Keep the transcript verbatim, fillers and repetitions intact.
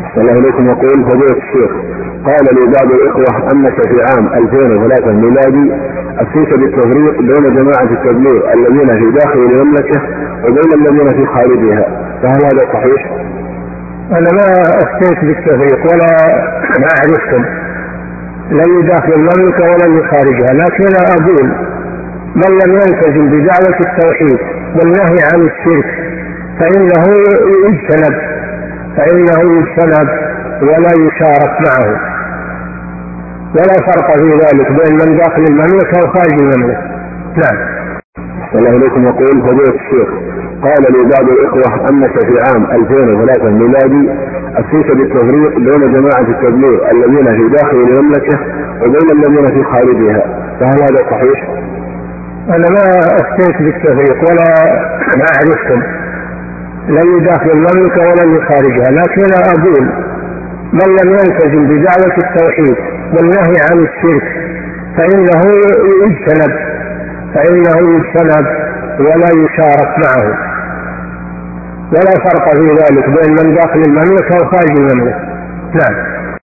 الله إليكم. يقول فضيلة الشيخ، قال لي بعض الإخوة أنك في عام ألفين وثلاثة ميلادي أفتيت بالتفريق بين جماعة التبليغ الذين في داخل المملكة وبين الذين في خارجها، فهل هذا صحيح؟ أنا ما أفتيت بالتفريق ولا أعرفهم لا داخل المملكة ولا خارجها، لكن أنا أقول من لم يلتزم بدعوة التوحيد والنهي عن الشرك فإنه يجتنب فإنه يجتنب ولا يشارك معه، ولا فرق في ذلك بين من داخل المملكة وخارج المملكة. نعم. الله إليكم. يقول فضيلة الشيخ، قال لي بعض الإخوة أنك في عام ألفين وثلاثة ميلادي أفتيت بالتفريق بين جماعة التبليغ الذين في داخل المملكة وبين الذين في خارجها، فهل هذا صحيح؟ أنا ما أفتيت بالتفريق ولا أعرفهم لا داخل المملكة ولا خارجها، لكن أنا أقول من لم يلتزم بدعوة التوحيد والنهي عن الشرك فإنه يجتنب فإنه يجتنب ولا يشارك معه، ولا فرق في ذلك بين من داخل المملكة وخارج المملكة. نعم.